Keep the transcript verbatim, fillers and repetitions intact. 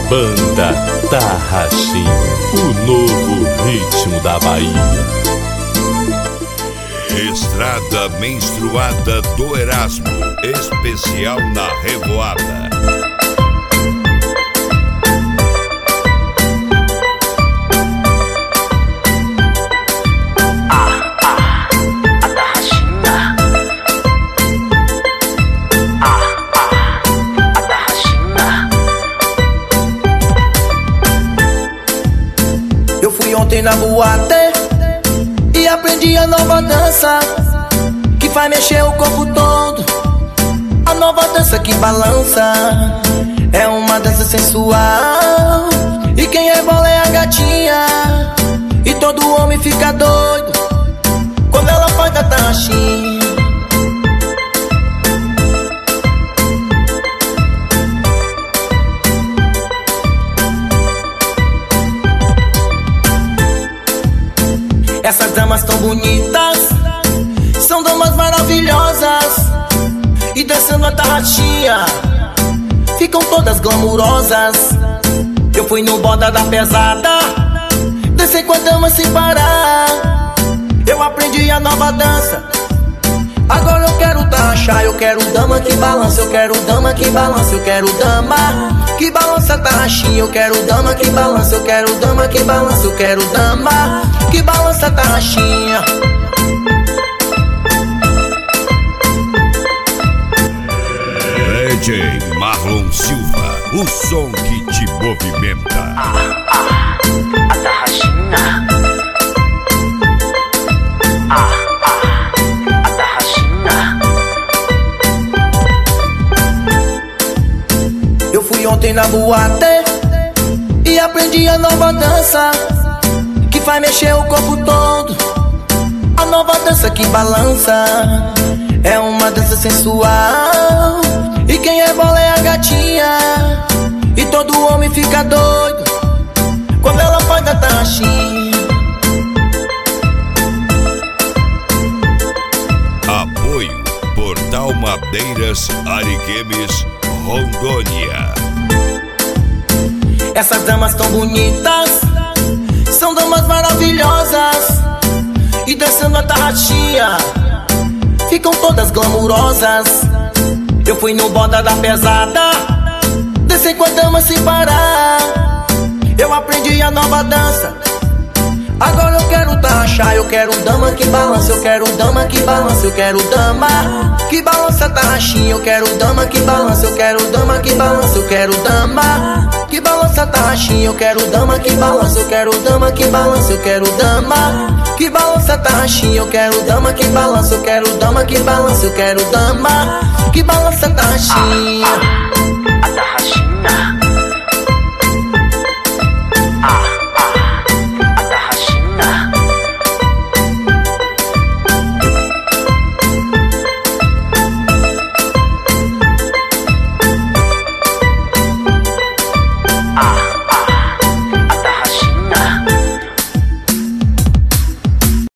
Banda Tarraxim, o novo ritmo da Bahia. Estrada Menstruada do Erasmo, especial na Revoada. Ontem na boate e aprendi a nova dança que faz mexer o corpo todo. A nova dança que balança é uma dança sensual, e quem rebola é a gatinha, e todo homem fica doido quando ela faz da tarraxinha. Essas damas tão bonitas são damas maravilhosas, e dançando a tarraxinha ficam todas glamurosas. Eu fui no Boda da Pesada, dancei com a dama sem parar. Eu aprendi a nova dança, agora eu quero tarraxar. Eu quero dama que balança, eu quero dama que balança, eu quero dama que balança a tarraxinha. Eu quero dama que balança, eu quero dama que balança, eu quero dama que balança a tarraxinha. D J Marlon Silva, o som que te movimenta. Ah, ah, a tarraxinha. Ah, ah, a tarraxinha. Eu fui ontem na boate e aprendi a nova dança que faz mexer o corpo todo. A nova dança que balança é uma dança sensual, e quem rebola é a gatinha, e todo homem fica doido quando ela faz da tarraxinha. Apoio Portal Madeiras Ariquemes, Rondônia. Essas damas tão bonitas são damas maravilhosas, e dançando a tarraxinha ficam todas glamurosas. Eu fui no Boda da Pesada, dancei com a dama sem parar. Eu aprendi a nova dança, agora eu quero tarraxar. Eu quero dama que balança, eu quero dama que balança, eu quero dama que balança a tarraxinha. Eu quero dama que balança, eu quero dama que balança, eu quero dama que balança a tarraxinha. Eu quero dama que balança, eu quero dama que balança, eu quero dama que balança a tarraxinha. Eu quero dama que balança, eu quero dama que balança, eu quero dama que balança a tarraxinha. Ah, ah, a tarraxinha. Ah.